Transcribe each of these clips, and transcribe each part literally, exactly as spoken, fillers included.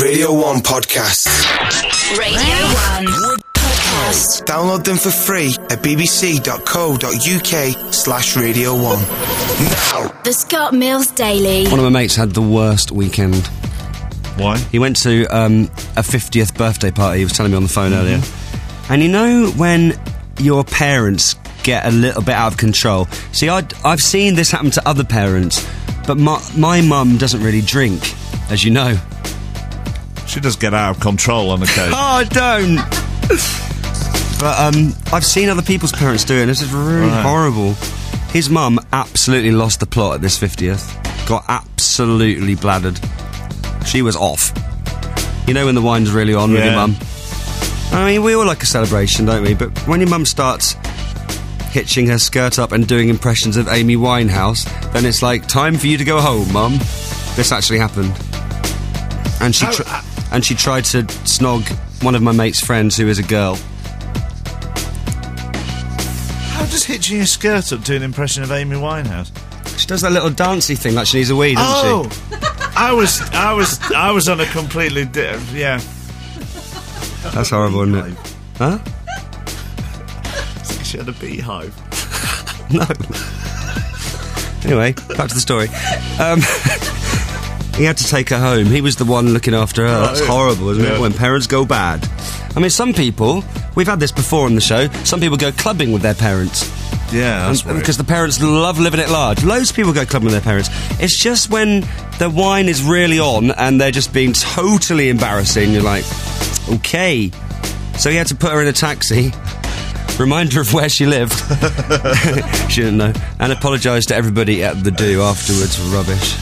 Radio one podcasts. Radio one podcasts. Download them for free at bbc.co.uk slash radio one. Now. The Scott Mills Daily. One of my mates had the worst weekend. Why? He went to um, a fiftieth birthday party, he was telling me on the phone mm-hmm. earlier. And you know when your parents get a little bit out of control? See, I'd, I've seen this happen to other parents, but my, my mum doesn't really drink, as you know. She does get out of control on occasion. Oh, don't! But um, I've seen other people's parents do it, and this is really right. horrible. His mum absolutely lost the plot at this fiftieth. Got absolutely bladdered. She was off. You know when the wine's really on yeah. with your mum? I mean, we all like a celebration, don't we? But when your mum starts hitching her skirt up and doing impressions of Amy Winehouse, then it's like, time for you to go home, Mum. This actually happened. And she, tr- oh, uh- and she tried to snog one of my mate's friends who is a girl. How does hitching your skirt up do an impression of Amy Winehouse? She does that little dancey thing like she needs a wee, doesn't oh, she? I was, I was, I was on a completely, di- yeah. That's horrible, isn't it? Huh? It's like she had a beehive. No. Anyway, back to the story. Um, he had to take her home. He was the one looking after her. That's horrible, isn't yeah. it? When parents go bad. I mean, some people, we've had this before on the show, some people go clubbing with their parents. Yeah, that's and, because the parents love living it large. Loads of people go clubbing with their parents. It's just when the wine is really on and they're just being totally embarrassing, you're like, okay. So he had to put her in a taxi, remind her of where she lived. She didn't know. And apologise to everybody at the do afterwards. Rubbish.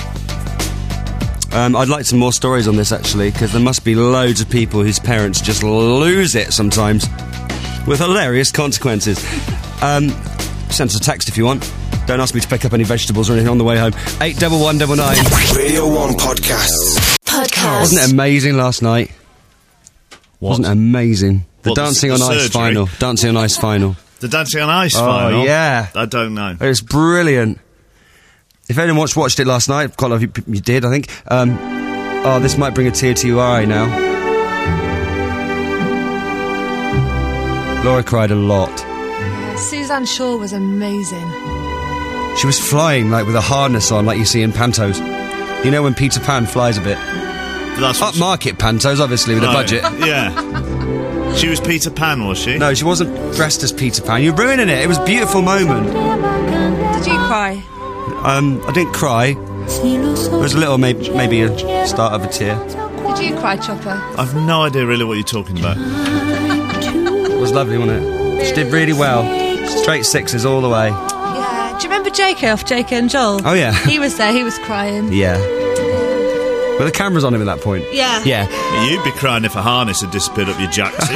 Um, I'd like some more stories on this, actually, because there must be loads of people whose parents just lose it sometimes, with hilarious consequences. Um, send us a text if you want. Don't ask me to pick up any vegetables or anything on the way home. eight one one nine nine. Radio one podcasts. Podcast. Wasn't it amazing last night? What? Wasn't it amazing? The what, Dancing the, the on Ice surgery? final. Dancing on Ice final. The Dancing on Ice oh, final? yeah. I don't know. It was brilliant. If anyone watched, watched it last night, quite a lot of you, you did, I think. Um, oh, this might bring a tear to your eye now. Laura cried a lot. Suzanne Shaw was amazing. She was flying, like, with a harness on, like you see in pantos. You know when Peter Pan flies a bit? That's Upmarket pantos, obviously, with oh, a budget. Yeah. She was Peter Pan, was she? No, she wasn't dressed as Peter Pan. You're ruining it. It was a beautiful moment. Did you cry? Um, I didn't cry. There was a little, maybe, maybe a start of a tear. Did you cry, Chopper? I've no idea really what you're talking about. It was lovely, wasn't it? She did really well. Straight sixes all the way. Yeah. Do you remember J K off J K and Joel? Oh, yeah. He was there, he was crying. Yeah. But the camera's on him at that point. Yeah. Yeah. You'd be crying if a harness had disappeared up your jacksie.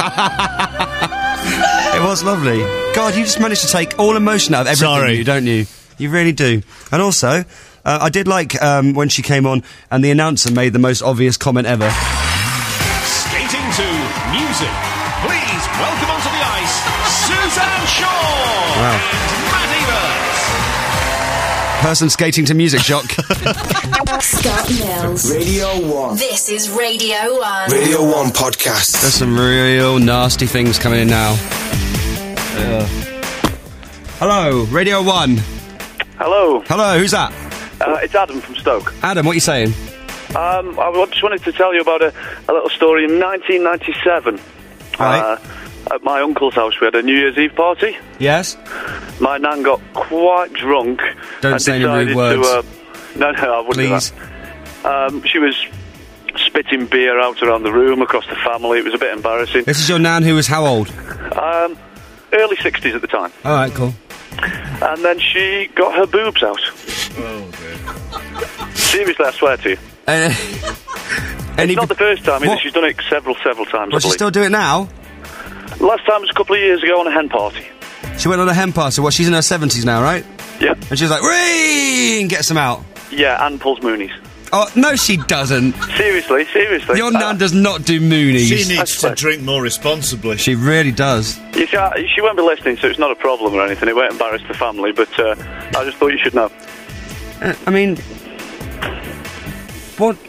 It was lovely. God, you just managed to take all emotion out of everything, Sorry. you, don't you? You really do. And also, uh, I did like um, when she came on and the announcer made the most obvious comment ever. Skating to music. Please welcome onto the ice, Suzanne Shaw Wow. and Matt Evers. Person skating to music, shock. Scott Mills. Radio one. This is Radio one. Radio one podcasts. There's some real nasty things coming in now. Uh. Hello, Radio one. Hello. Hello, who's that? Uh, it's Adam from Stoke. Adam, what are you saying? Um, I just wanted to tell you about a, a little story. In nineteen ninety-seven, Right. uh, at my uncle's house, we had a New Year's Eve party. Yes? My nan got quite drunk. Don't and say any rude decided words. To, uh, no, no, I wouldn't Please. do that. Um, she was spitting beer out around the room across the family. It was a bit embarrassing. This is your nan who was how old? Um, early sixties at the time. All right, cool. And then she got her boobs out. Oh, dear. Seriously, I swear to you. Uh, any It's not the first time either. What? She's done it several, several times. Well, I she believe. still do it now? Last time was a couple of years ago on a hen party. She went on a hen party. What, she's in her seventies now, right? Yeah. And she was like, "Ree!" and gets them out. Yeah, and pulls moonies. Oh, no, she doesn't. Seriously, seriously. Your Uh, nan does not do moonies. She needs to swear. drink more responsibly. She really does. You see, I, she won't be listening, so it's not a problem or anything. It won't embarrass the family, but uh, I just thought you should know. Uh, I mean, what?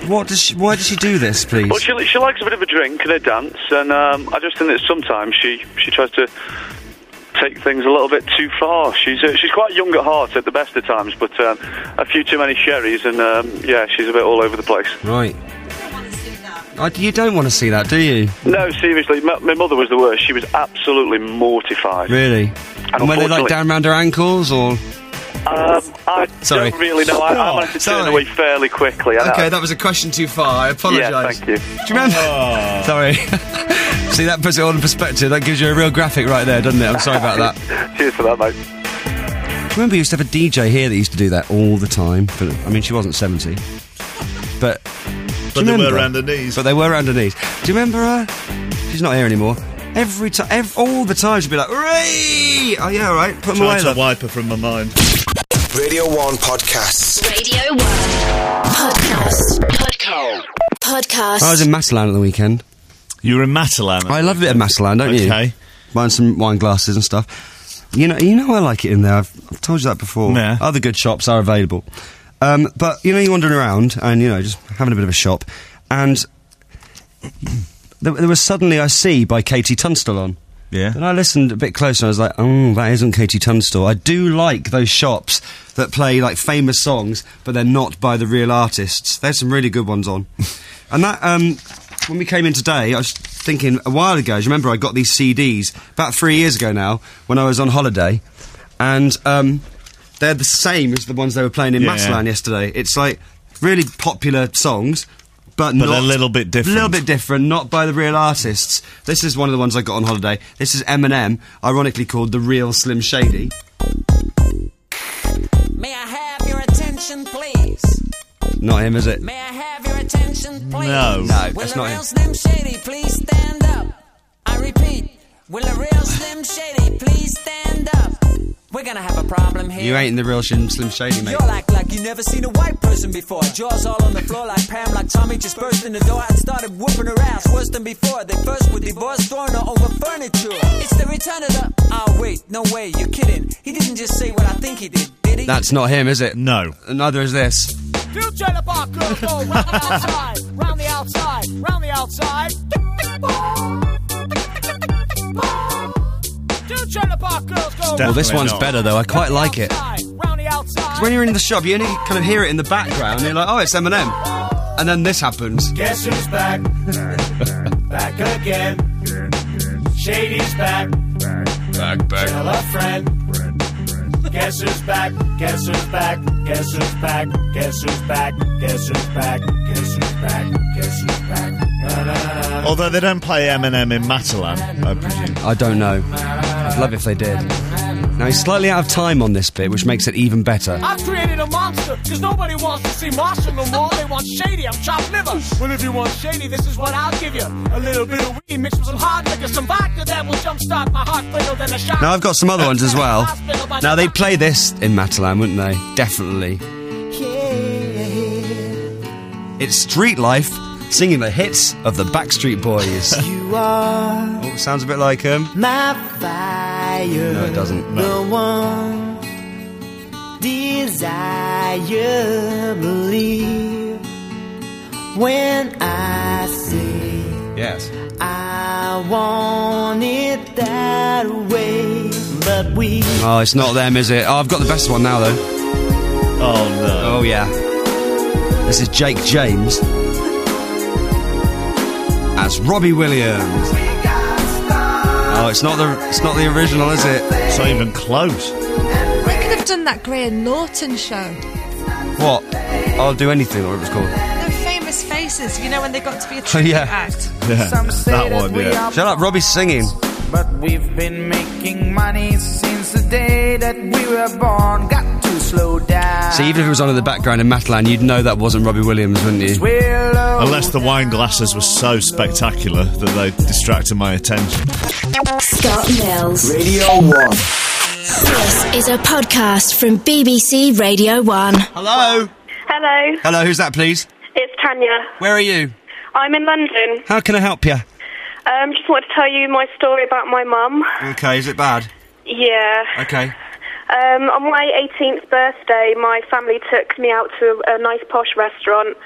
What does she, why does she do this, please? Well, she, she likes a bit of a drink and a dance, and um, I just think that sometimes she, she tries to take things a little bit too far. She's uh, she's quite young at heart at the best of times, but um, a few too many sherries, and um, yeah, she's a bit all over the place. Right. I, you don't want to see that, do you? No, seriously, my, my mother was the worst. She was absolutely mortified. Really? And, and were they like down round her ankles, or...? Um, I Sorry. don't really know. I, I managed to turn Sorry. away fairly quickly. I Okay, know. that was a question too far. I apologise. Yeah, thank you. Do you remember? Sorry. See, that puts it all in perspective. That gives you a real graphic right there, doesn't it? I'm sorry about that. Cheers for that, mate. Do you remember you used to have a D J here that used to do that all the time? But, I mean, she wasn't seventy. But... But they were around her knees. But they were around her knees. Do you remember her? She's not here anymore. Every time, ev- all the time she'd be like, "Hooray! Oh yeah, all right, put them away." Trying to wipe her from my mind. Radio one Podcasts. Radio one. Podcast. Podcast. Podcast. I was in Matalan at the weekend. You were in Matalan. I love a bit of Matalan, don't you? Okay. Buying some wine glasses and stuff. You know, you know I like it in there. I've, I've told you that before. Yeah. Other good shops are available. Um, but, you know, you're wandering around and, you know, just having a bit of a shop. And there, there was suddenly I See by Katie Tunstall on. Yeah. And I listened a bit closer and I was like, oh, that isn't Katie Tunstall. I do like those shops that play, like, famous songs, but they're not by the real artists. There's some really good ones on. And that, um, when we came in today, I was thinking a while ago, do you remember I got these C Ds about three years ago now, when I was on holiday, and, um... they're the same as the ones they were playing in Yeah. Matalan yesterday. It's like really popular songs, but, But not a little bit different. A little bit different, not by the real artists. This is one of the ones I got on holiday. This is Eminem, ironically called The Real Slim Shady. May I have your attention, please? Not him, is it? May I have your attention, please? No. No, Will that's a not real him. Slim Shady please stand up? I repeat, will a real Slim Shady please stand up? We're gonna have a problem here. You ain't the real Slim Slim Shady, mate. You'll act like you never seen a white person before. Jaws all on the floor like Pam, like Tommy just burst in the door and started whooping her ass worse than before. They first were divorced, throwing her over furniture. It's the return of the... Oh, wait, no way, you're kidding. He didn't just say what I think he did, did he? That's not him, is it? No. Neither is this. Two trailer park girls go round the outside, round the outside, round the outside. Two trailer park girls go. Well, this Definitely one's not. better, though. I quite like it. Round the outside. When you're in the shop, you only kind of hear it in the background, and you're like, oh, it's Eminem. And then this happens. Guess who's back? Back again. Shady's back. Back, back. Tell a friend. Guess who's back? Guess who's back? Guess who's back? Guess who's back? Guess who's back? Guess who's back? Guess who's back? Da-da-da-da. Although they don't play Eminem in Matalan, I presume. I don't know. I'd love if they did. Now, he's slightly out of time on this bit, which makes it even better. I've created a monster, cause nobody wants to see Marshall no more. They want Shady, I'm chopped liver. Well, if you want Shady, this is what I'll give you. A little bit of weed mixed with some hard liquor, some vodka that will jumpstart my heart quicker than a shot. Now, I've got some other ones as well. Now, they'd play this in Matalan, wouldn't they? Definitely. It's Street Life, singing the hits of the Backstreet Boys. You are Oh, sounds a bit like him. my fire. No, it doesn't. The one desire, believe when I say Yes. I want it that way, but we. Oh, it's not them, is it? Oh, I've got the best one now, though. Oh, no. Oh, yeah. This is Jake James as Robbie Williams. Oh, it's not the it's not the original, is it? It's not even close. They could have done that Graham Norton show. What? I'll do anything, or it was called. No famous faces, you know, when they got to be a Oh, tribute yeah. act. Yeah, Some say that that one, we yeah. are Shut up, Robbie's singing. But we've been making money since the day that we were born. Got to slow down. See, even if it was on in the background in Matalan, you'd know that wasn't Robbie Williams, wouldn't you? Willow Unless the wine glasses were so spectacular that they distracted my attention. Scott Mills. Radio one. This is a podcast from B B C Radio one. Hello? Hello, Hello, who's that, please? it's Tanya. Where are you? I'm in London. How can I help you? Um, just wanted to tell you my story about my mum. Okay, is it bad? Yeah. Okay. Um, on my eighteenth birthday, my family took me out to a, a nice posh restaurant.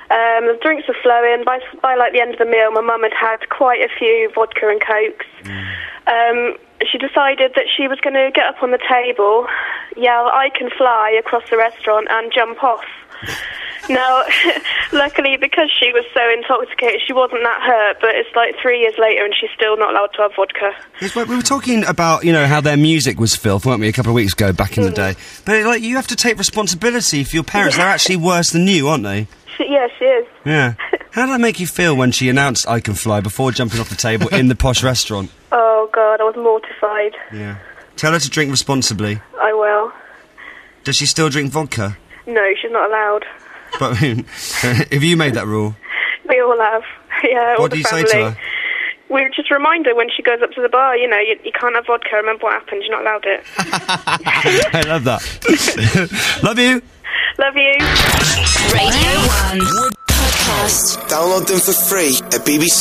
Um, the drinks were flowing. By, by like the end of the meal, my mum had had quite a few vodka and cokes. Um, she decided that she was going to get up on the table, yell, "I can fly," across the restaurant and jump off. Now, luckily, because she was so intoxicated, she wasn't that hurt, but it's like three years later and she's still not allowed to have vodka. Yes, we we were talking about, you know, how their music was filth, weren't we, a couple of weeks ago, back in the day. But, like, you have to take responsibility for your parents. They're actually worse than you, aren't they? She, yeah, she is. Yeah. How did that make you feel when she announced "I can fly" before jumping off the table in the posh restaurant? Oh, God, I was mortified. Yeah. Tell her to drink responsibly. I will. Does she still drink vodka? No, she's not allowed. But, I mean, have you made that rule? We all have. Yeah, all What the do you family. say to her? We just remind her when she goes up to the bar, you know, you, you can't have vodka, remember what happened, you're not allowed it. I love that. Love you. Love you. Radio one Podcast. Download them for free at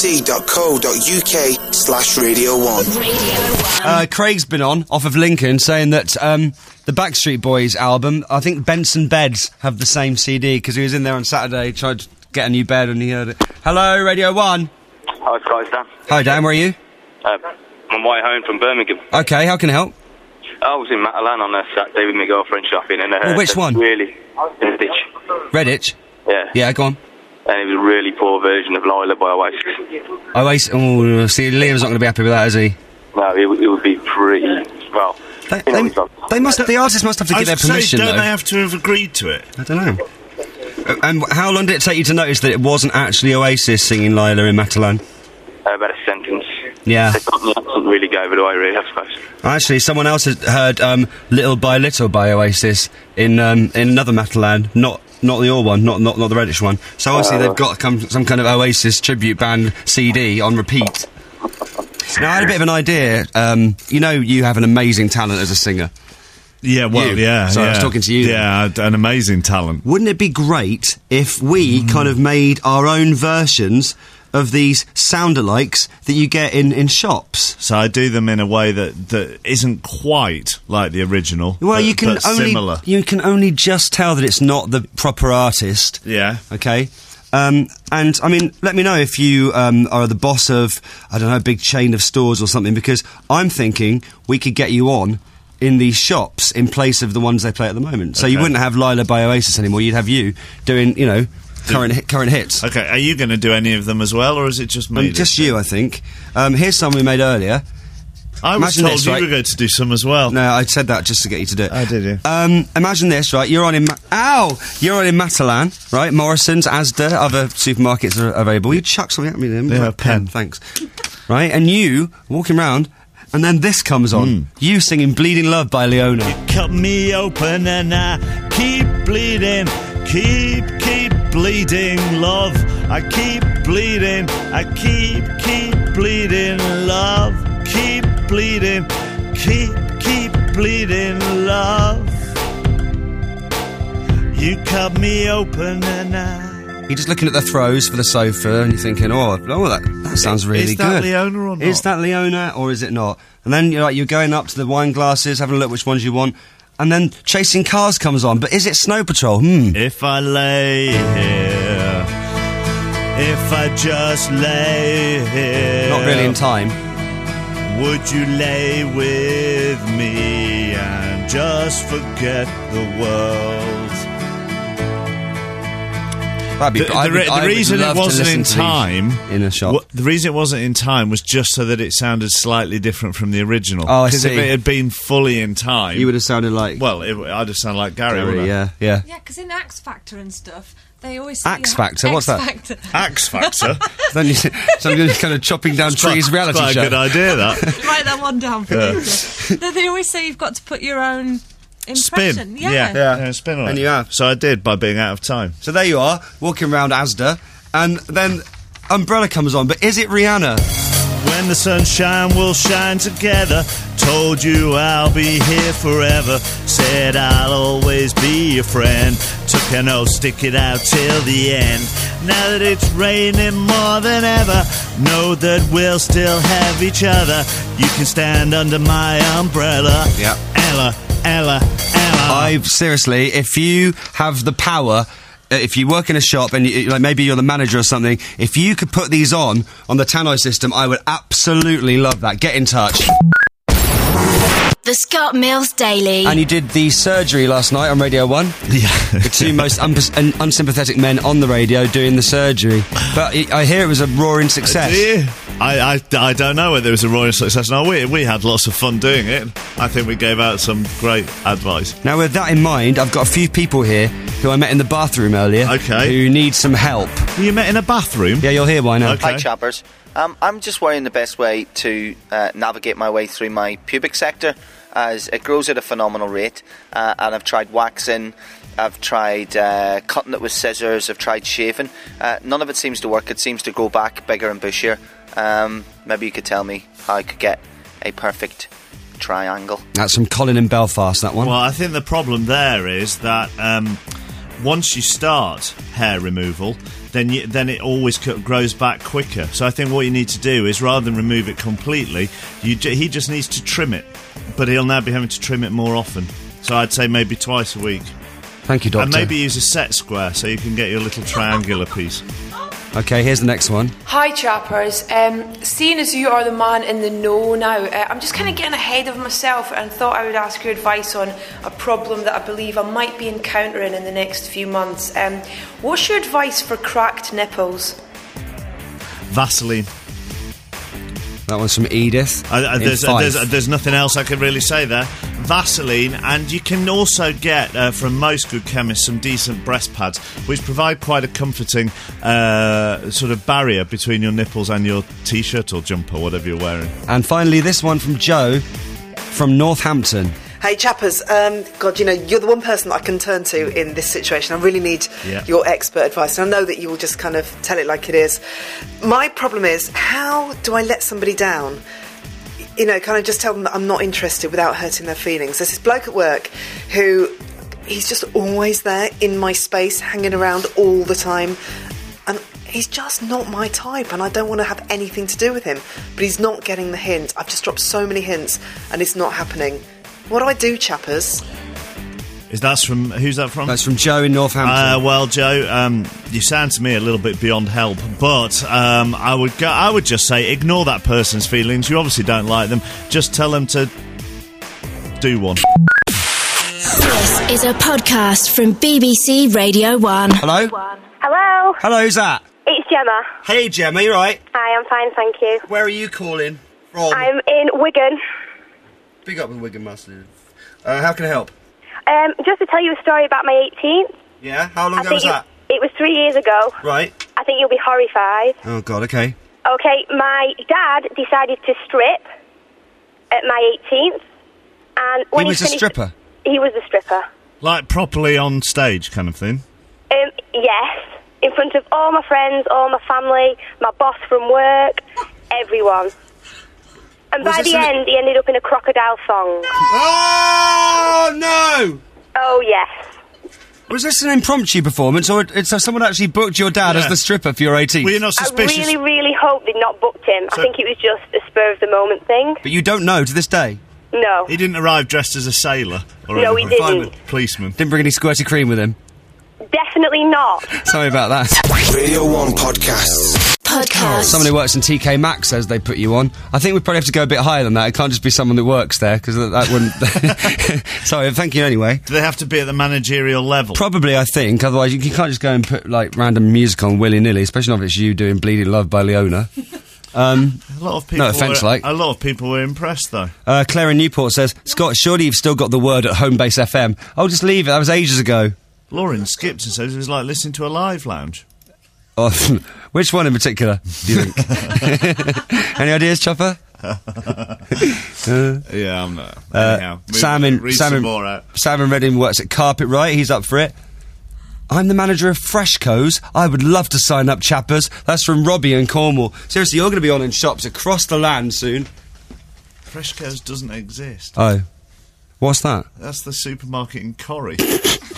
bbc.co.uk slash Radio one. Uh, Craig's been on, off of Lincoln, saying that um, the Backstreet Boys album, I think Benson Beds have the same C D, because he was in there on Saturday, tried to get a new bed and he heard it. Hello, Radio one. Hi, guys, Dan. Hi, Dan, where are you? Uh, on my way home from Birmingham. Okay, how can I help? I was in Matalan on a Saturday with my girlfriend shopping, and uh, Well, which one? Really, in the ditch. Redditch? Yeah. Yeah, go on. And it was a really poor version of Lila by Oasis. Oasis, oh, see, Liam's not going to be happy with that, is he? No, it, would- it would be pretty, well... They, you know, they, it's not- they must, the artists must have to I get their was gonna say, permission, don't though. they have to have agreed to it? I don't know. Uh, And how long did it take you to notice that it wasn't actually Oasis singing Lila in Matalan? Uh, about a sentence. Yeah. The Cockney accent really gave it away, really, I suppose. Actually, someone else had heard um, Little by Little by Oasis in um, in another Matalan, not not the old one, not not, not the Reddish one. So obviously Uh. they've got come, some kind of Oasis tribute band C D on repeat. Now, I had a bit of an idea. Um, you know, you have an amazing talent as a singer. Yeah, well, You. yeah. Sorry, I yeah. was talking to you. Yeah, an amazing talent. Wouldn't it be great if we kind of made our own versions of these sound-alikes that you get in, in shops? So I do them in a way that, that isn't quite like the original. Well, but, you can but only similar. you can only just tell that it's not the proper artist. Yeah. Okay. Um, and I mean, let me know if you um, are the boss of, I don't know, a big chain of stores or something, because I'm thinking we could get you on in these shops in place of the ones they play at the moment. So you Okay. wouldn't have Lila by Oasis anymore. You'd have you doing, you know, current hit, current hits. Okay, are you going to do any of them as well, or is it just me? Um, just you, I think. Um, here's some we made earlier. I was Imagine told this, you right? were going to do some as well. No, I said that just to get you to do it. Oh, did you? Um, imagine this, right? You're on in... Ma- Ow! You're on in Matalan, right? Morrison's, Asda, other supermarkets are available. You chuck something at me then. Yeah, Right, a pen. Thanks. Right? And you, walking round, and then this comes on. Mm. You singing Bleeding Love by Leona. Cut me open and I keep bleeding. Keep, keep bleeding, love. I keep bleeding. I keep, keep bleeding, love. Keep bleeding. Keep, keep bleeding, love. You cut me open and I... You're just looking at the throws for the sofa and you're thinking, oh, oh that, that sounds really Is that good. Leona or not? Is that Leona or is it not? And then you're like, you're going up to the wine glasses, having a look which ones you want, and then Chasing Cars comes on. But is it Snow Patrol? Hmm. If I lay here, if I just lay here, Not really in time. would you lay with me and just forget the world? That'd be, The, I the would- re- the I would reason love it to wasn't listen in to these time in a shop. wha- the reason it wasn't in time was just so that it sounded slightly different from the original. Oh, I Because if see. it had been fully in time, You would have sounded like well, it, I'd have sounded like Gary. Gary, wouldn't I? yeah, yeah. Yeah, because in X Factor and stuff, they always say Axe you Factor? have- What's that? X Factor. Axe Factor. Then you, so you're just kind of chopping down trees. Quite- Reality quite show. a good idea. That Write that one down for Yeah. me. No, they always say you've got to put your own spin. impression. Yeah, Yeah. yeah, spin on And it. you have. So I did by being out of time. So there you are, walking around Asda, and then Umbrella comes on. But is it Rihanna? When the sunshine will shine together. Told you I'll be here forever. Said I'll always be your friend. Took an oath, stick it out till the end. Now that it's raining more than ever, know that we'll still have each other. You can stand under my umbrella. Yeah. Ella, Ella, Ella. I seriously, if you have the power uh, if you work in a shop and you, like maybe you're the manager or something, if you could put these on on the Tannoy system, I would absolutely love that. Get in touch. The Scott Mills Daily. And you did the surgery last night on Radio one. Yeah. The two most un- un- unsympathetic men on the radio doing the surgery. But I I hear it was a roaring success. Uh, do you? I, I, I don't know whether it was a roaring success. No, we, we had lots of fun doing it. I think we gave out some great advice. Now, with that in mind, I've got a few people here who I met in the bathroom earlier. Okay. Who need some help. Were you met in a bathroom? Yeah, you'll hear why now. Okay. Hi, chappers. Um, I'm just worrying the best way to uh, navigate my way through my pubic sector, as it grows at a phenomenal rate, uh, and I've tried waxing, I've tried uh, cutting it with scissors, I've tried shaving. Uh, none of it seems to work. It seems to grow back bigger and bushier. Um, maybe you could tell me how I could get a perfect triangle. That's from Colin in Belfast, that one. Well, I think the problem there is that um, once you start hair removal, then you, then it always c- grows back quicker. So I think what you need to do is, rather than remove it completely, you j- he just needs to trim it. But he'll now be having to trim it more often. So I'd say maybe twice a week. Thank you, Doctor. And maybe use a set square so you can get your little triangular piece. Okay, here's the next one. Hi, chappers. Um, seeing as you are the man in the know now, uh, I'm just kind of getting ahead of myself and thought I would ask your advice on a problem that I believe I might be encountering in the next few months. Um, what's your advice for cracked nipples? Vaseline. That one's from Edith. Uh, uh, there's, uh, there's, uh, there's nothing else I can really say there. Vaseline, and you can also get uh, from most good chemists some decent breast pads, which provide quite a comforting uh, sort of barrier between your nipples and your t-shirt or jumper, whatever you're wearing. And finally, this one from Joe from Northampton. Hey, chappers, um, God, you know, you're the one person that I can turn to in this situation. I really need yeah. your expert advice, and I know that you will just kind of tell it like it is. My problem is, how do I let somebody down? You know, kind of just tell them that I'm not interested without hurting their feelings. There's this bloke at work who, he's just always there in my space, hanging around all the time, and he's just not my type, and I don't want to have anything to do with him, but he's not getting the hint. I've just dropped so many hints, and it's not happening. What do I do, chappers? Is that from who's that from? That's from Joe in Northampton. Uh, well, Joe, um, you sound to me a little bit beyond help, but um, I would go, I would just say ignore that person's feelings. You obviously don't like them. Just tell them to do one. This is a podcast from B B C Radio one. Hello? Hello. Hello, who's that? It's Gemma. Hey, Gemma, you right? Hi, I'm fine, thank you. Where are you calling from? I'm in Wigan. Big up with Wigan, Massive. Uh, how can I help? Um, just to tell you a story about my eighteenth. Yeah? How long I ago think was it, that? It was three years ago. Right. I think you'll be horrified. Oh, God, okay. Okay, my dad decided to strip at my eighteenth. And when he was he a finished, stripper? He was a stripper. Like properly on stage kind of thing? Um, yes. In front of all my friends, all my family, my boss from work, everyone. And Was by this the an- end, he ended up in a crocodile song. Oh, no! Oh, yes. Was this an impromptu performance, or it, so someone actually booked your dad Yeah. as the stripper for your eighteenth? Were you not suspicious? I really, really hope they'd not booked him. So- I think it was just a spur-of-the-moment thing. But you don't know to this day? No. He didn't arrive dressed as a sailor? Or No, a he didn't. fireman, policeman? Didn't bring any squirty cream with him? Definitely not. Sorry about that. Radio one podcasts. Podcast. Someone who works in T K Maxx says they put you on. I think we probably have to go a bit higher than that. It can't just be someone that works there, because that, that wouldn't... Sorry, thank you anyway. Do they have to be at the managerial level? Probably, I think. Otherwise, you, you can't just go and put, like, random music on willy-nilly, especially not if it's you doing Bleeding Love by Leona. Um, a lot of people no offence, were, like. A lot of people were impressed, though. Uh, Claire in Newport says, Scott, surely you've still got the word at Homebase F M. I'll just leave it. That was ages ago. Lauren skipped and says it was like listening to a live lounge. Oh, which one in particular, do you think? Any ideas, Chopper? uh, yeah, I'm not. Uh, Anyhow, move- Sam in, read Sam, some in, more out. Sam in Reading works at Carpet Right. He's up for it. I'm the manager of Freshco's. I would love to sign up, chappers. That's from Robbie in Cornwall. Seriously, you're going to be on in shops across the land soon. Freshco's doesn't exist. Oh. What's that? That's the supermarket in Corrie.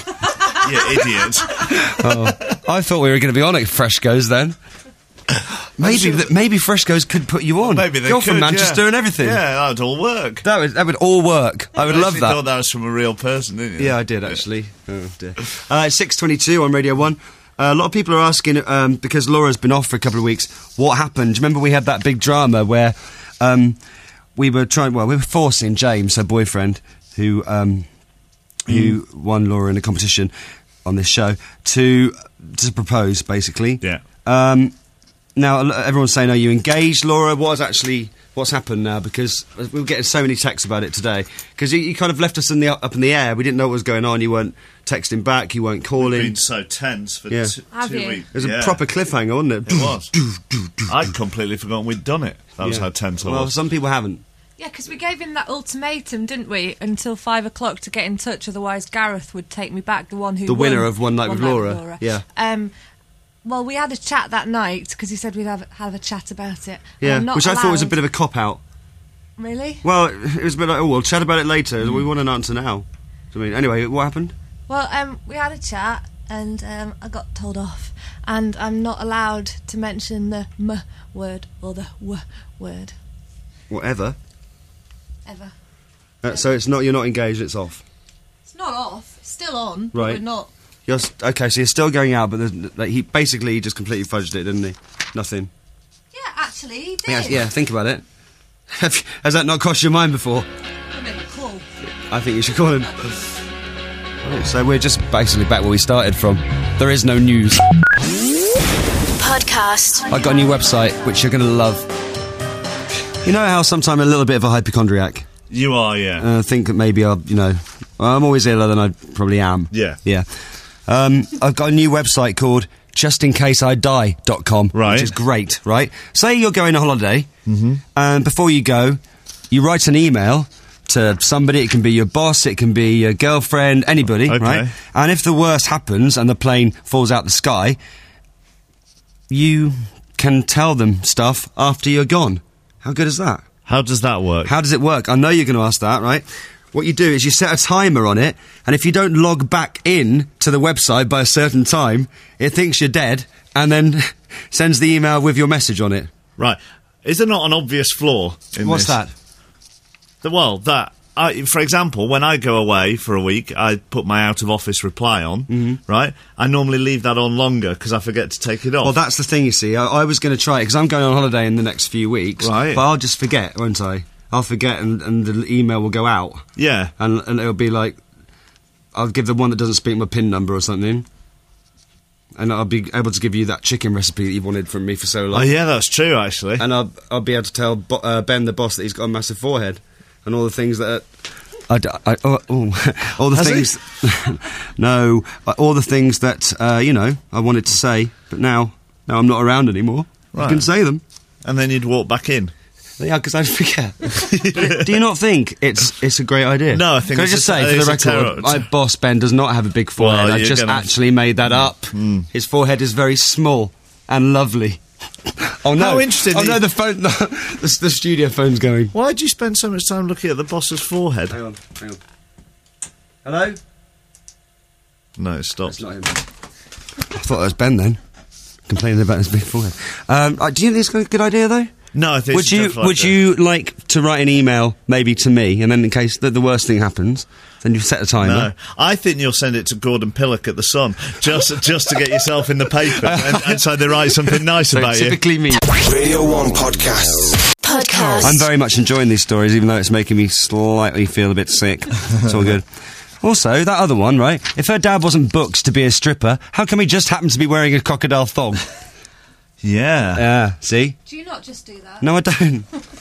You idiot. Oh, I thought we were going to be on at Freshco's then. Maybe that maybe Freshco's could put you on. Maybe they You're could, from Manchester yeah. and everything. Yeah, that would all work. That would that would all work. I would You love actually that. thought that was from a real person, didn't you? Yeah, I did actually. Oh dear. Uh, it's six twenty-two on Radio One. Uh, a lot of people are asking um, because Laura's been off for a couple of weeks. What happened? Do you remember we had that big drama where um, we were trying? Well, we were forcing James, her boyfriend, who um, who Mm. won Laura in a competition on this show, to to propose, basically. Yeah. Um, now l- everyone's saying, "Are you engaged, Laura?" What is actually what's happened now? Because we were getting so many texts about it today. Because you, you kind of left us in the up in the air. We didn't know what was going on. You weren't texting back. You weren't calling. Been so tense for Yeah. t- Have two you? weeks. It was Yeah. a proper cliffhanger, wasn't it? It was. I'd completely forgotten we'd done it. That was Yeah. how tense I Well, was. some people haven't. Yeah, because we gave him that ultimatum, didn't we, until five o'clock to get in touch. Otherwise, Gareth would take me back. The one who The winner won of One Night with Laura. Yeah. Um, well, we had a chat that night because he said we'd have have a chat about it. And Yeah, I'm not which I thought was a allowed- bit of a cop out. Really? Well, it was a bit like, oh, we'll chat about it later. We want an answer now. I mean, anyway, what happened? Well, um, we had a chat, and um, I got told off, and I'm not allowed to mention the m word or the w word Whatever. ever. Uh, so it's not you're not engaged. It's off. It's not off. It's still on. But Right. we're not. You're s okay. So you're still going out, but there's- like, he basically he just completely fudged it, didn't he? Nothing. Yeah, actually, he did. Yeah, yeah. Think about it. Have you- Has that not crossed your mind before? I mean, cool. I think you should call him. Right, so we're just basically back where we started from. There is no news. Podcast. I got a new website which you're going to love. You know how sometimes I'm a little bit of a hypochondriac. You are, yeah. Uh, I think that maybe I'll, you know, I'm always iller than I probably am. Yeah. Yeah. Um, I've got a new website called just in case I die dot com. Right. Which is great, right? Say you're going on holiday, Mm-hmm. and before you go, you write an email to somebody. It can be your boss, it can be your girlfriend, anybody, Okay. right? And if the worst happens and the plane falls out the sky, you can tell them stuff after you're gone. How good is that? How does that work? How does it work? I know you're going to ask that, right? What you do is you set a timer on it, and if you don't log back in to the website by a certain time, it thinks you're dead, and then sends the email with your message on it. Right. Is there not an obvious flaw in What's this? that? The, well, that... I, for example, when I go away for a week, I put my out-of-office reply on, Mm-hmm. right? I normally leave that on longer because I forget to take it off. Well, that's the thing, you see. I, I was going to try it, because I'm going on holiday in the next few weeks. Right. But I'll just forget, won't I? I'll forget, and, and the email will go out. Yeah. And, and it'll be like... I'll give the one that doesn't speak my PIN number or something. And I'll be able to give you that chicken recipe that you've wanted from me for so long. Oh, yeah, that's true, actually. And I'll, I'll be able to tell Bo- uh, Ben, the boss, that he's got a massive forehead. And all the things that... I, d- I- oh, oh, all the Has things... no, uh, all the things that, uh, you know, I wanted to say, but now, now I'm not around anymore. I Right. can say them. And then you'd walk back in. Yeah, because I forget. But do you not think it's it's a great idea? No, I think Can I it's just a- say, for it's the a record, terror- my boss, Ben, does not have a big forehead. Well, I you're just gonna- actually made that up. Mm. His forehead is very small and lovely. Oh, no. How interesting Oh, he- no, the phone... The, the, the studio phone's going. Why do you spend so much time looking at the boss's forehead? Hang on, hang on. Hello? No, it stopped. It's not him. I thought that was Ben then, complaining about his big forehead. Um, uh, do you think it's a good idea, though? No, I think Would it's you definitely Would like you like to write an email, maybe to me, and then in case the, the worst thing happens, then you set a timer? No, I think you'll send it to Gordon Pillock at the Sun just just to get yourself in the paper, and, and so they write something nice So about you. typically me. Radio one podcasts. Podcast. I'm very much enjoying these stories, even though it's making me slightly feel a bit sick. It's all good. Also, that other one, right? If her dad wasn't booked to be a stripper, how come he just happened to be wearing a crocodile thong? Yeah. Yeah, see? Do you not just do that? No, I don't.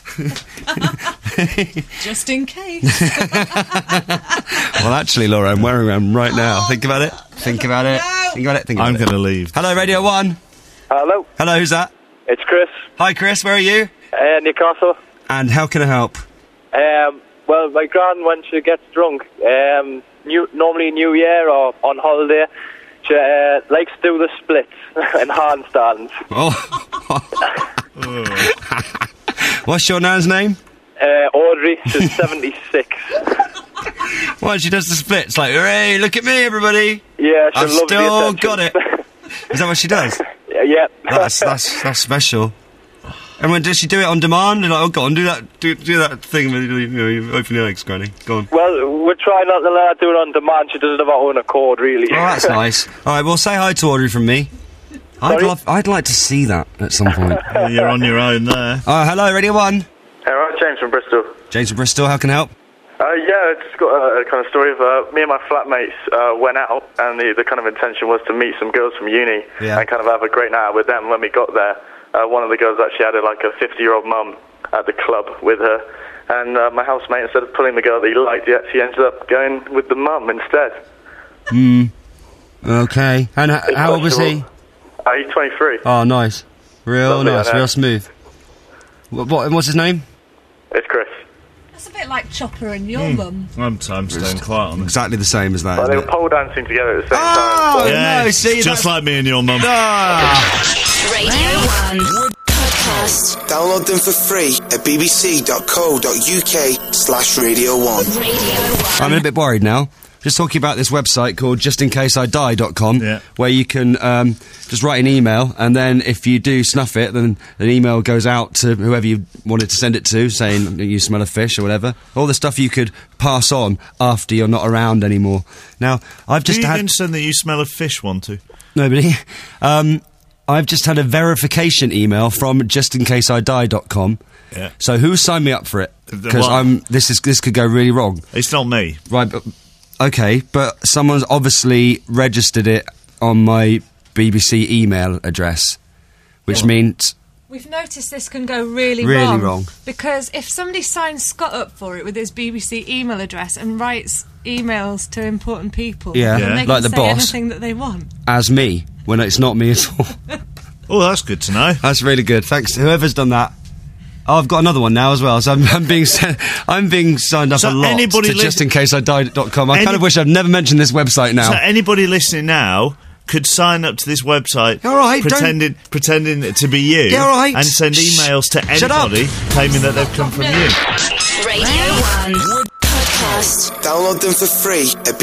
Just in case. Well, actually, Laura, I'm wearing one right now. Think about it. Think about it. Think about it. Think about I'm it. going to leave. Hello, Radio one. Hello, Hello, who's that? it's Chris, Hi, Chris. Where are you? uh, Newcastle. And how can I help? Um, well, my gran, when she gets drunk, um, new, normally New Year or on holiday, she uh, likes to do the splits and handstands. Oh. What's your nan's name? Uh, Audrey, she's seventy-six. Well, she does the splits. Like, hooray, look at me, everybody. Yeah, she I've loves the still attention. got it. Is that what she does? Yeah, yeah. That's, that's, that's special. And when does she do it on demand? And like, oh, go on, do that, do, do that thing with you know, you open your legs, Granny. Go on. Well, we're trying not to let her do it on demand. She does it of her own accord, really. Oh, that's nice. All right, well, say hi to Audrey from me. I'd love, I'd like to see that at some point. Yeah, you're on your own there. Oh, hello, Radio One. Hey, right, James from Bristol. James from Bristol, how can I help? Uh, yeah, it's got a, a kind of story of uh, me and my flatmates uh, went out, and the, the kind of intention was to meet some girls from uni Yeah. and kind of have a great night out with them. When we got there, uh, one of the girls actually had a, like a fifty-year-old mum at the club with her, and uh, my housemate, instead of pulling the girl that he liked, he actually ended up going with the mum instead. Hmm. Okay. And h- how old was he? Uh, he's twenty-three. Oh, nice. Real Lovely, nice, I know. real smooth. What, what? What's his name? It's Chris. That's a bit like Chopper and your Hmm. mum. I'm, I'm staying quiet on it. Exactly the same as that. Well, they isn't were it? pole dancing together at the same Oh, time. so- Yeah, no, see, just that's- like me and your mum. Ah. Radio one podcast. Download them for free at bbc.co.uk slash Radio one. I'm a bit worried now. Just talking about this website called just in case I die dot com, Yeah. where you can um, just write an email, and then if you do snuff it, then an email goes out to whoever you wanted to send it to, saying you smell of fish or whatever. All the stuff you could pass on after you're not around anymore. Now, I've Do just you had... even send that you smell of fish one to? Nobody. Um, I've just had a verification email from just in case I die dot com. Yeah. So who signed me up for it? Because Well- I'm this is this could go really wrong. It's not me. Right, but okay, but someone's obviously registered it on my B B C email address, which means We've noticed this can go really, Really wrong. wrong. Because if somebody signs Scott up for it with his B B C email address and writes emails to important people, Yeah. then Yeah. they Like can the say boss. anything that they want. as me when it's not me at all. Oh, that's good to know. That's really good. Thanks, whoever's done that. Oh, I've got another one now as well. So I'm, I'm being sen- I'm being signed up So a lot anybody to li- just in case I die dot com. I Any- kind of wish I'd never mentioned this website now. So anybody listening now could sign up to this website, All right, don't- pretending pretending to be you, Yeah, all right. and send Shh. emails to Shut up. anybody claiming that they've come from you. Radio one podcast. Download them for free at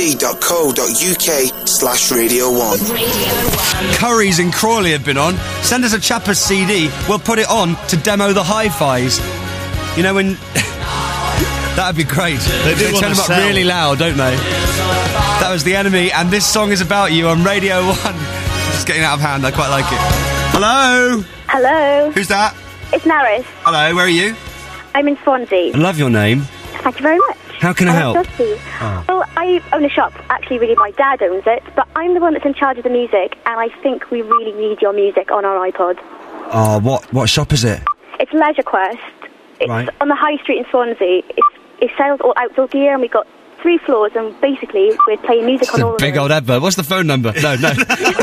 bbc.co.uk slash Radio one. Curry's in Crawley have been on. Send us a Chappers C D. We'll put it on to demo the hi-fis. You know when... That'd be great. They do want turn to them up sell. really loud, don't they? That was The Enemy, and this song is about you on Radio one. It's getting out of hand. I quite like it. Hello? Hello, Who's that? it's Naris. Hello, where are you? I'm in Swansea. I love your name. Thank you very much. How can I I'm help? Dusty. Oh. Well, I own a shop. Actually, really, my dad owns it, but I'm the one that's in charge of the music, and I think we really need your music on our iPod. Oh, what what shop is it? It's Leisure Quest. It's Right. on the high street in Swansea. It's, it sells all outdoor gear, and we've got three floors, and basically we're playing music on all of Big them. old advert. What's the phone number? No, no.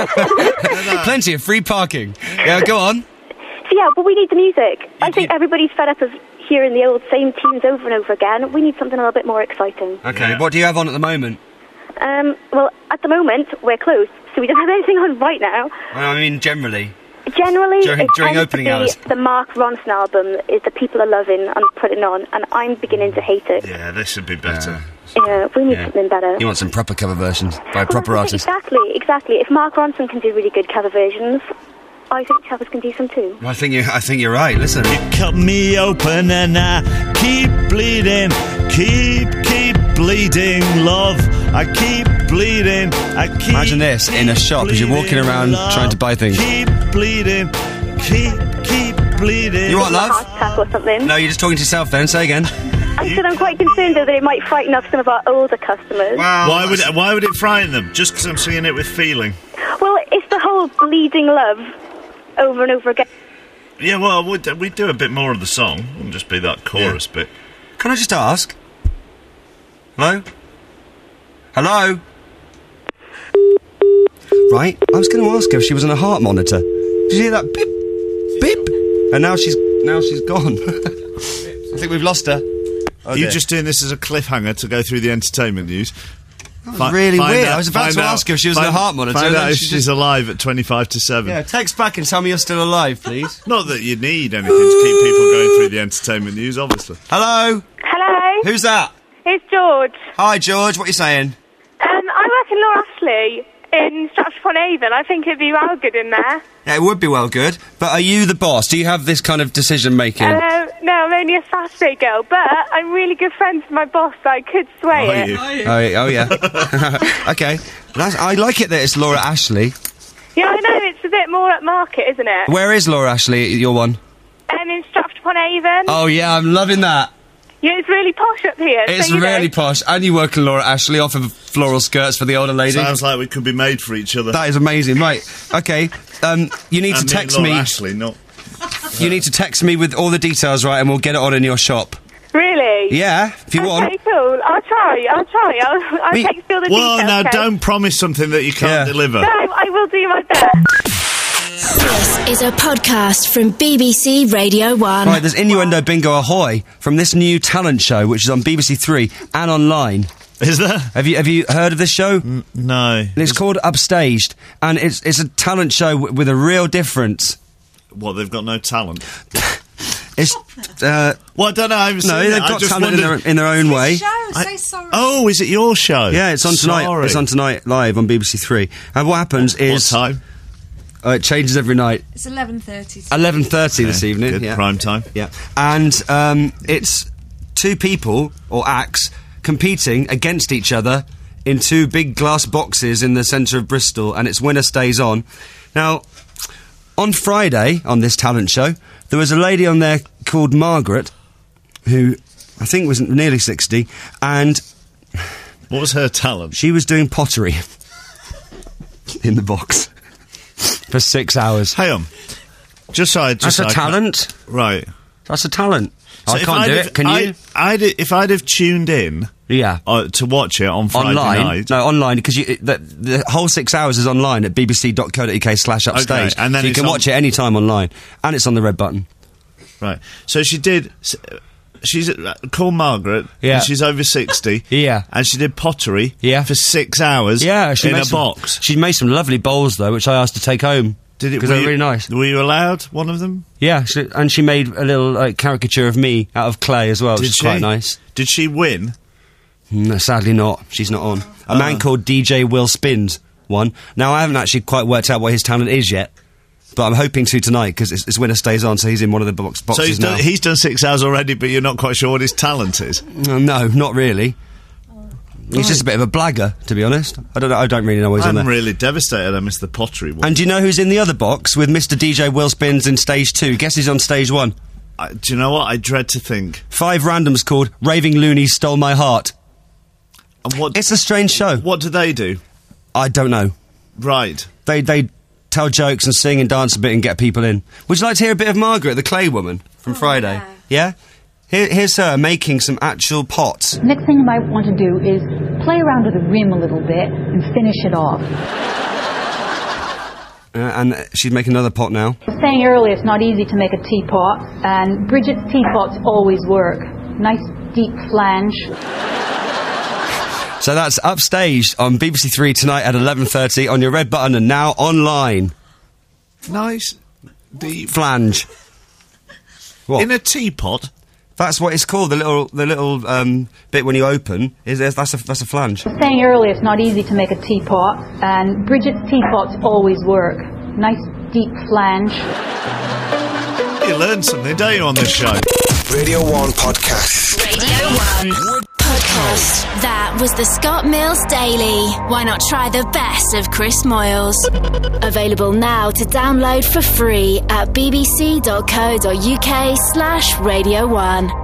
Plenty of free parking. Yeah, go on. So yeah, but we need the music. I think everybody's fed up of hearing the old same tunes over and over again. We need something a little bit more exciting. Okay, what do you have on at the moment? Um, well, at the moment, we're closed, so we don't have anything on right now. Well, I mean, generally. Generally, During- it during tends opening to be hours. the Mark Ronson album is the people are loving and putting on, and I'm beginning to hate it. Yeah, this should be better. Yeah, we need Yeah. something better. You want some proper cover versions by proper artists. Exactly, exactly. If Mark Ronson can do really good cover versions, I think Chappers can do some too. I think you. I think you're right. Listen. Cut me open and I keep bleeding, keep, keep bleeding, love. I keep bleeding, I keep. Imagine this in a shop as you're walking around love. trying to buy things. Keep bleeding, keep, keep bleeding. You what, love? Heart attack or something. No, you're just talking to yourself. Then say again. I said I'm quite concerned though that it might frighten off some of our older customers. Why would it, why would it frighten them? Just because I'm singing it with feeling. Well, it's the whole bleeding love over and over again. Yeah, well, we'd, we'd do a bit more of the song. It wouldn't just be that chorus bit. Can I just ask? Hello? Hello? Right, I was going to ask her if she was on a heart monitor. Did you hear that beep, beep? And now she's now she's gone. I think we've lost her. Oh, Are you dear. just doing this as a cliffhanger to go through the entertainment news? That was really weird. I was about find to ask her if she was on find- a heart monitor, Find and out then if she she's just- alive at twenty-five to seven. Yeah, text back and tell me you're still alive, please. Not that you need anything to keep people going through the entertainment news, obviously. Hello? Hello. Who's that? It's George. Hi, George. What are you saying? Um, I work in Law Ashley, in Stratford-upon-Avon. I think it'd be well good in there. Yeah, it would be well good. But are you the boss? Do you have this kind of decision making? Uh, no, I'm only a Saturday girl, but I'm really good friends with my boss, so I could sway Oh, it. you? Oh, oh yeah. Okay. That's, I like it that it's Laura Ashley. Yeah, I know, it's a bit more at market, isn't it? Where is Laura Ashley, your one? Um, in Stratford-upon-Avon. Oh, yeah, I'm loving that. Yeah, it's really posh up here. It's so, you really know. posh. And you work in Laura Ashley, offer floral skirts for the older lady. Sounds like we could be made for each other. That is amazing. Right, okay. Um, you need And to me text and Laura me. Ashley, not... You need to text me with all the details, right, and we'll get it on in your shop. Really? Yeah, if you okay, want. Okay, cool. I'll try. I'll try. I'll, I'll We- text you all the Well, details. now, okay? don't promise something that you can't deliver. No, I will do my best. This is a podcast from B B C Radio one. Right, there's Innuendo Bingo Ahoy from this new talent show, which is on B B C Three and online. Is there? Have you have you heard of this show? N- no. It's called Upstaged, and it's it's a talent show w- with a real difference. What, they've got no talent? It's uh, well, I don't know. I haven't no, seen they've it. I got just talent in their, wondered- in their own way. I- Oh, is it your show? Yeah, it's on tonight. Sorry. It's on tonight live on B B C Three. And what happens is What time? Uh, it changes every night. It's eleven thirty. Eleven thirty this evening. Good, yeah. prime time. Yeah, and um, it's two people or acts competing against each other in two big glass boxes in the centre of Bristol, and it's winner stays on. Now, on Friday on this talent show, there was a lady on there called Margaret, who I think was nearly sixty, and what was her talent? She was doing pottery in the box for six hours. Hang on, just so I just That's so a I can- talent, right? That's a talent. So I if can't I'd do have- it. Can I, you? I'd, if I'd have tuned in, Yeah. uh, to watch it on Friday Online? night, No, online, because you, the, the whole six hours is online at bbc.co.uk slash upstage. Okay, and then so you it's can on- watch it any time online. And it's on the red button. right? So she did. s- She's uh, called Margaret. Yeah. And she's over sixty. Yeah. And she did pottery. Yeah. For six hours. Yeah, she in made a some, box. She made some lovely bowls, though, which I asked to take home. Did it? Because were they were you- really nice. Were you allowed one of them? Yeah, she, and she made a little like, caricature of me out of clay as well, which Did is she? quite nice. Did she win? No, sadly not. She's not on. A Uh. man called D J Will Spins won. Now, I haven't actually quite worked out what his talent is yet, but I'm hoping to tonight, because it's, it's winner stays on, so he's in one of the box, boxes so he's now. done, he's done six hours already, but you're not quite sure what his talent is. Uh, no, not really. He's just a bit of a blagger, to be honest. I don't know, I don't really know what he's on I'm there. really devastated I missed the pottery one. And do you know who's in the other box with Mister D J Will Spins in stage two? Guess who's on stage one? I, do you know what? I dread to think. Five randoms called Raving Loonies Stole My Heart. And what? It's a strange show. What do they do? I don't know. Right. They they tell jokes and sing and dance a bit and get people in. Would you like to hear a bit of Margaret, the clay woman, from Friday? Yeah? Here, here's her making some actual pots. Next thing you might want to do is play around with the rim a little bit and finish it off. Uh, and uh, she's making another pot now. I was saying earlier, it's not easy to make a teapot, and Bridget's teapots always work. Nice deep flange. So that's Upstaged on B B C Three tonight at eleven thirty on your red button and now online. Nice. Deep. Flange. What? In a teapot? That's what it's called. The little, the little um, bit when you open is there's- that's a that's a flange. I was saying earlier, it's not easy to make a teapot, and Bridget's teapots always work. Nice deep flange. You learn something, don't you, on this show? Radio one podcast. Radio one podcast. That was the Scott Mills Daily. Why not try the best of Chris Moyles? Available now to download for free at bbc.co.uk slash radio one.